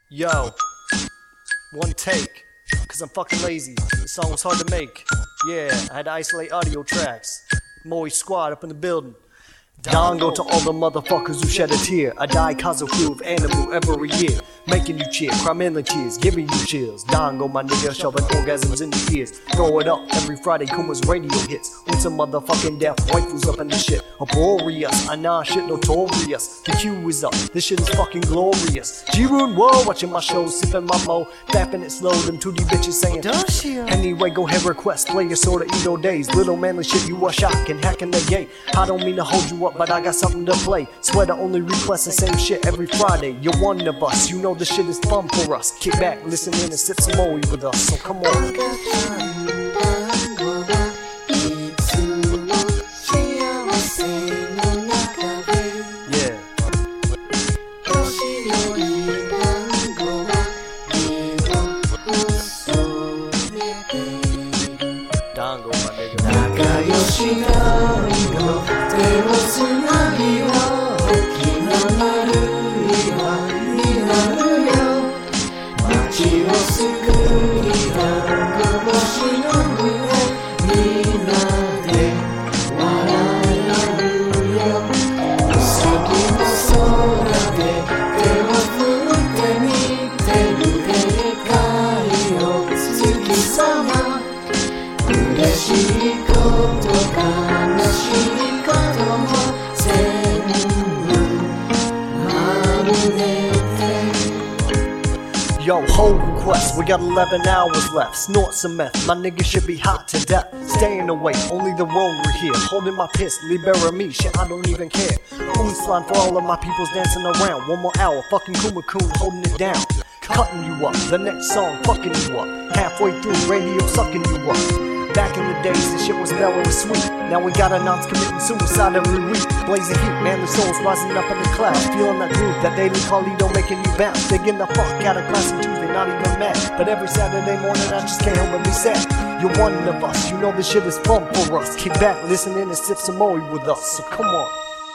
Yo, one take, cause I'm fucking lazy. The song was hard to make. Yeah, I had to isolate audio tracks. Moist squad up in the building. Dongo to all the motherfuckers who shed a tear. I die cause of flu of animal every year. Making you cheer, cry mainly tears, giving you chills. Dongo, my nigga, shoving orgasms in your ears. Throw it up every Friday, Kuma's radio hits. With some motherfucking deaf waifus up in the shit. Uproarious, I nah shit notorious. The Q is up, this shit is fucking glorious. G-Rune, whoa, watching my show, sipping my mo, fapping it slow, them 2D bitches saying, does she? Anyway, go ahead, request, play your sorta Edo days. Little manly shit, you are shocking, hacking the gate. I don't mean to hold you up, but I got something to play. Swear to only request the same shit every Friday. You're one of us, you know the shit is fun for us. Kick back, listen in and sip some more with us, so come on. Yeah. Dongo, my nigga. 仲良し団子手をつなぎよ大きな丸い輪になるよ街を救い団子星の上みんなで笑い合うようさぎの空で手を振ってみてるでかいよ月様嬉しいこと悲しいことも全部丸めて Yo, whole request, we got 11 hours left. Snort some meth, my nigga should be hot to death. Staying away, only the wrong we're here. Holding my piss, libera me, shit, I don't even care. Slime for all of my peoples dancing around. One more hour, fucking Kuma-kun holding it down. Cutting you up, the next song fucking you up. Halfway through, radio sucking you up. Back in the days, this shit was mellow and sweet. Now we got announced committing suicide every week. Blazing heat, man, the souls rising up in the clouds. Feeling that groove, that daily Carlito making you bounce. Digging the fuck out of class and Tuesday, not even mad. But every Saturday morning, I just can't help but be sad. You're one of us, you know this shit is fun for us. Kick back, listen in and sip some more with us, so come on.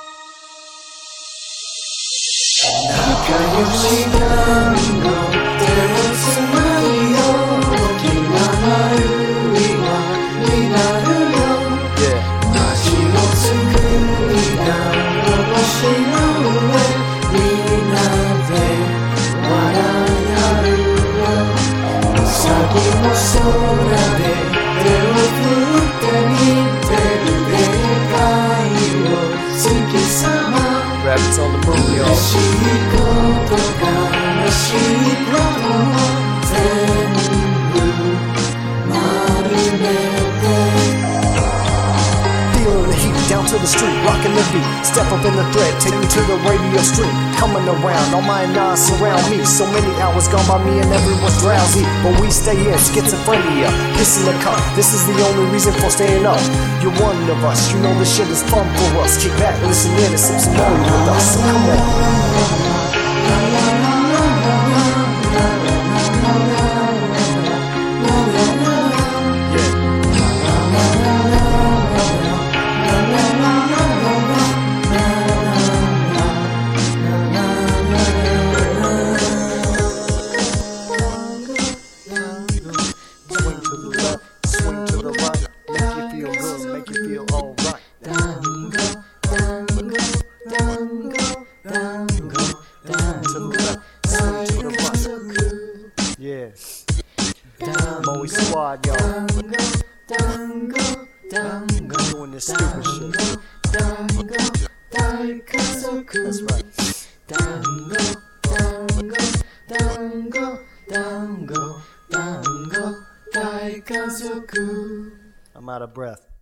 仲良し団子手をつなぎよ大きな丸い輪になるよ街を救い団子星の上みんなで笑い合うようさぎの空で手を振ってみてるでかいよ月様 Rabbits on the moon, yo. 嬉しいこと悲しいことも全部丸めて Feeling the heat, down to the street, rocking the beat. Step up in the thread, take me to the radio stream. Coming around, all my nines surround me. So many hours gone by me and everyone's drowsy. But we stay in, schizophrenia, kissing the cup. This is the only reason for staying up. You're one of us, you know this shit is fun for us. Kick back, listen in and sip some more with us, so come on. Swing to the left, swing to the right. Make you feel good, make you feel alright. To the left, swing to the right. Yeah. Moe Squad, y'all. Doing this stupid shit. That's right. I'm out of breath.